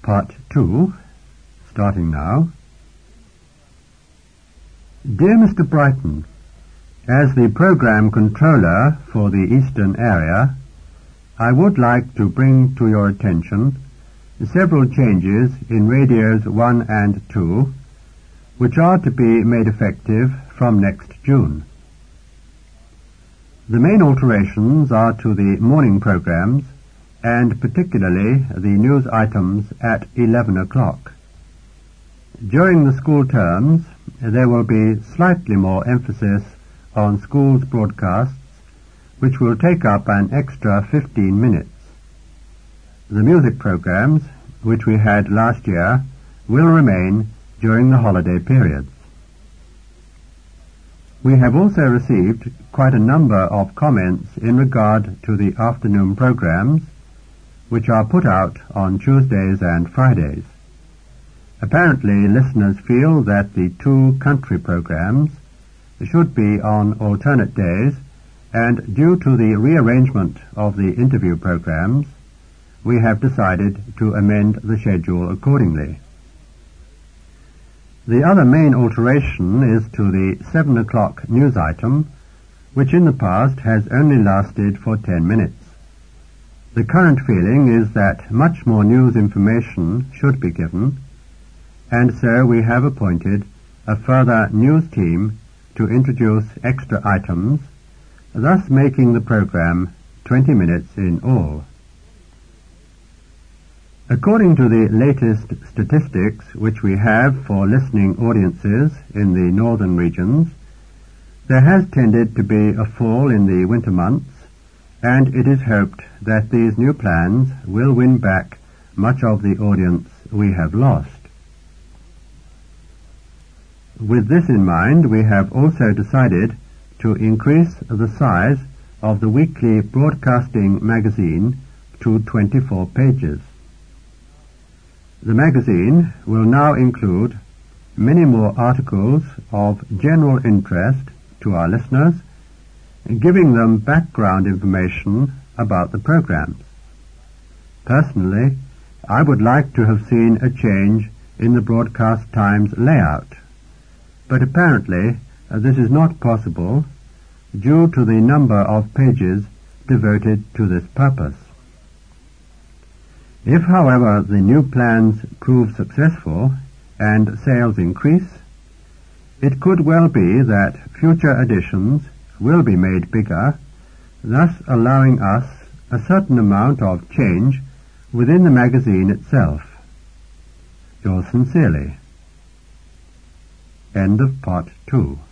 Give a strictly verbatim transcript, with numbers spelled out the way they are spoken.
Part two, starting now. Dear Mister Brighton, as the Programme Controller for the Eastern Area, I would like to bring to your attention several changes in Radios one and two, which are to be made effective from next June. The main alterations are to the morning programmes, and particularly the news items at eleven o'clock. During the school terms, there will be slightly more emphasis on schools broadcasts, which will take up an extra fifteen minutes. The music programmes, which we had last year, will remain during the holiday periods. We have also received quite a number of comments in regard to the afternoon programmes, which are put out on Tuesdays and Fridays. Apparently, listeners feel that the two country programmes should be on alternate days, and due to the rearrangement of the interview programmes, we have decided to amend the schedule accordingly. The other main alteration is to the seven o'clock news item, which in the past has only lasted for ten minutes. The current feeling is that much more news information should be given, and so we have appointed a further news team to introduce extra items, thus making the programme twenty minutes in all. According to the latest statistics which we have for listening audiences in the northern regions, there has tended to be a fall in the winter months, and it is hoped that these new plans will win back much of the audience we have lost. With this in mind, we have also decided to increase the size of the weekly broadcasting magazine to twenty-four pages. The magazine will now include many more articles of general interest to our listeners, giving them background information about the programs. Personally, I would like to have seen a change in the broadcast times layout, but apparently uh, this is not possible due to the number of pages devoted to this purpose. If, however, the new plans prove successful and sales increase, it could well be that future editions will be made bigger, thus allowing us a certain amount of change within the magazine itself. Yours sincerely. End of part two.